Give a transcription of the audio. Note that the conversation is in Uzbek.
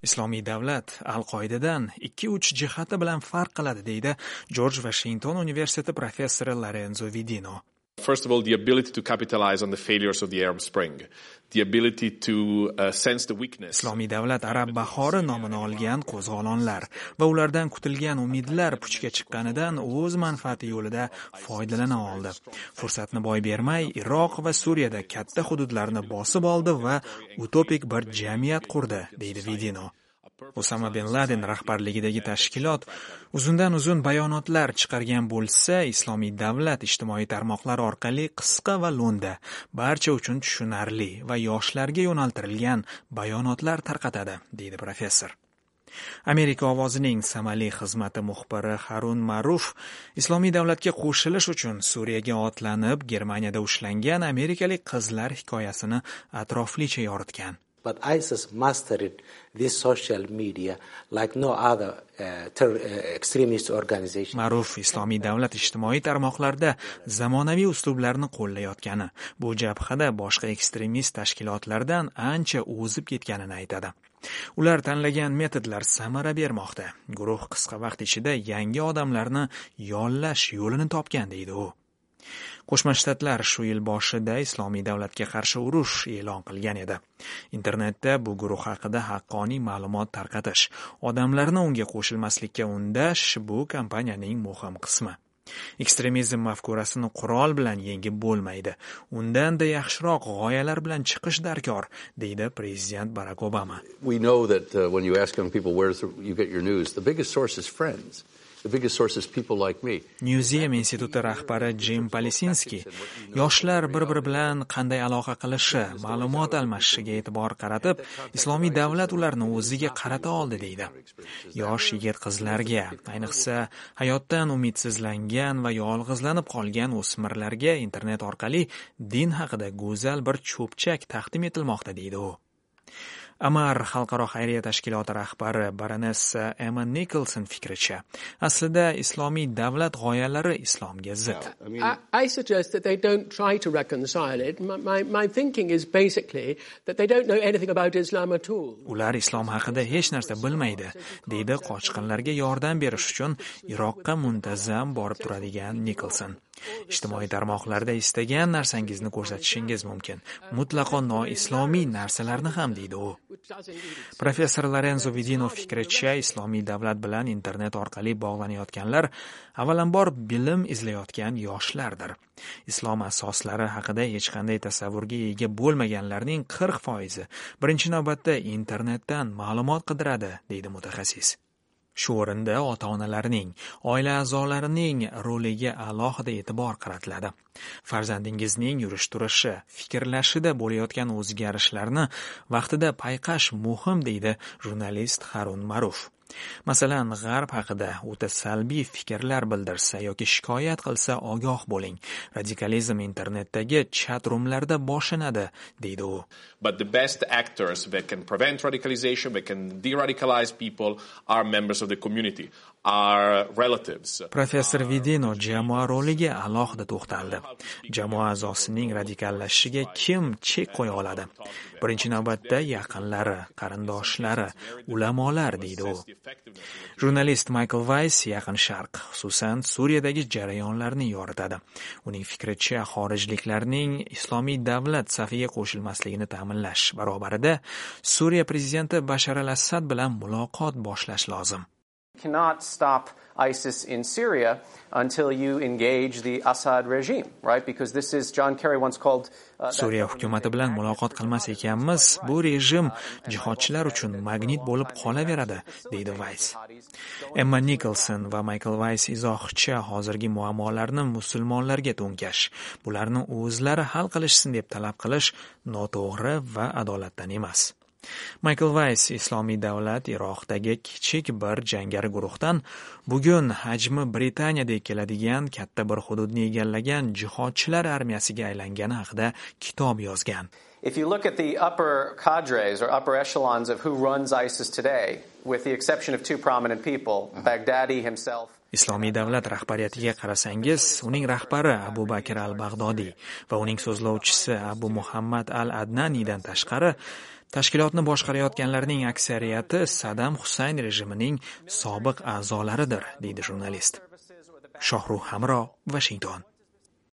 Islomiy davlat Al-Qoidadan 2-3 jihati bilan farq qiladi, deydi George Washington Universiteti professori Lorenzo Vidino. First of all, the ability to capitalize on the failures of the Arab Spring, the ability to sense the weakness. Islomiy davlat Arab bahori nomini olgan qo'zg'olonlar va ulardan kutilgan umidlar puchga chiqqanidan o'z manfaati yo'lida foydalana oldi. Fursatni boy bermay, Iroq va Suriyada katta hududlarni bosib oldi va utopik bir jamiyat qurdi, deydi Vidino. Osama bin Laden rahbarligidagi tashkilot uzundan-uzun bayonotlar chiqargan bo'lsa, Islomiy davlat ijtimoiy tarmoqlar orqali qisqa va lo'nda, barcha uchun tushunarli va yoshlarga yo'naltirilgan bayonotlar tarqatadi, deydi professor. Amerika ovozining Somali xizmati muxbiri Harun Ma'ruf Islomiy davlatga qo'shilish uchun Suriyaga otlanib, Germaniyada ushlangan amerikalik qizlar hikoyasini atroflicha yoritgan. But ISIS mastered this social media like no other extremist organization. Ma'ruf Islomiy davlat ijtimoiy tarmoqlarda zamonaviy uslublarni qo'llayotgani, bu jabhada boshqa ekstremist tashkilotlardan ancha o'zib ketganini aytadi. Ular tanlagan metodlar samara bermoqda. Guruh qisqa vaqt ichida yangi odamlarni yollash yo'lini topgan, deydi u. Qo'shma Shtatlar shu yil boshida Islomiy davlatga qarshi urush e'lon qilgan edi. Internetda bu guruh haqida haqqoniy ma'lumot tarqatish, odamlarni unga qo'shilmaslikka undash bu kampaniyaning muhim qismi. Ekstremizm mafkurasini qurol bilan yengib bo'lmaydi. Undan-da yaxshiroq g'oyalar bilan chiqish darkor, deydi prezident Barack Obama. We know that when you ask young people where you get your news, the biggest source is friends. The biggest source is people like me. Newseum instituti rahbari Jim Palisinski yoshlar bir-biri bilan qanday aloqa qilishi, ma'lumot almashishiga e'tibor qaratib, Islomiy davlat ularni o'ziga qarata oldi, deydi. Yosh yigit-qizlarga, ayniqsa hayotdan umidsizlangan va yolg'izlanib qolgan o'smirlarga internet orqali din haqida go'zal bir cho'pchak taqdim etilmoqda, deydi u. Amar xalqaro xayriya tashkiloti rahbari baronessa Emma Nicholson fikricha, aslida islomiy davlat g'oyalari islomga zid. I suggest that they don't try to reconcile it. My thinking is basically that they don't know anything about Islam at all. Ular islom haqida hech narsa bilmaydi, deydi qochqinlarga yordam berish uchun Iroqqa muntazam borib turadigan Nicholson. Ijtimoiy tarmoqlarda istagan narsangizni ko'rsatishingiz mumkin. Mutlaqo noislomiy narsalarni ham, deydi u. Professor Lorenzo Vidino fikricha, islomiy davlat bilan internet orqali bog'lanayotganlar avvalambor bilim izlayotgan yoshlardir. Islom asoslari haqida hech qanday tasavvurga ega bo'lmaganlarning 40% birinchi navbatda internetdan ma'lumot qidiradi, deydi mutaxassis. Shu o'rinda ota-onalarning, oila a'zolarining roliga alohida e'tibor qaratiladi. Farzandingizning yurish-turishi, fikrlashida bo'layotgan o'zgarishlarni vaqtida payqash muhim, deydi jurnalist Harun Ma'ruf. Masalan, G'arb haqida o'ta salbiy fikrlar bildirsa yoki shikoyat qilsa ogoh bo'ling. Radikalizm internetdagi chat-rumlarda boshlanadi, deydi u. But the best actors that can prevent radicalization, that can de-radicalize people are members of the community, are relatives. Professor Vidino jamoa roliga alohida to'xtaldi. Jamoa a'zosining radikallashishiga kim chek qo'ya oladi? Birinchi navbatda yaqinlari, qarindoshlari, ulamolar, deydi u. Jurnalist Michael Weiss Yaqin Sharq, xususan Suriyadagi jarayonlarni yoritadi. Uning fikricha, xorijliklarning islomiy davlat safiga qo'shilmasligini ta'minlash barobarida Suriya prezidenti Bashar al-Assad bilan muloqot boshlash lozim. Cannot stop ISIS in Syria until you engage the Assad regime, right? Because this is John Kerry once called Suriya hukumati bilan muloqot qilmas ekanmiz, bu rejim jihodchilar uchun magnit bo'lib qolaveradi, deydi Weiss. Emma Nicholson va Michael Weiss izohcha hozirgi muammolarni musulmonlarga to'nkash, bularni o'zlari hal qilishsin deb talab qilish noto'g'ri va adolatdan emas. Michael Weiss islomiy davlat Iroqdagi kichik bir jangari guruhdan bugun hajmi Britaniyadek keladigan katta bir hududni egallagan jihodchilar armiyasiga aylangani haqida kitob yozgan. If you look at the upper cadres or upper echelons of who runs ISIS today, with the exception of two prominent people, Baghdadi himself. Islomiy davlat rahbariyatiga qarasangiz, uning rahbari Abu Bakr al-Baghdodiy va uning so'zlovchisi Abu Muhammad al-Adnanidan tashqari Tashkilotni boshqarayotganlarning aksariyati Saddam Husayn rejimining sobiq a'zolaridir, deydi jurnalist. Shohruh Hamro, Washington.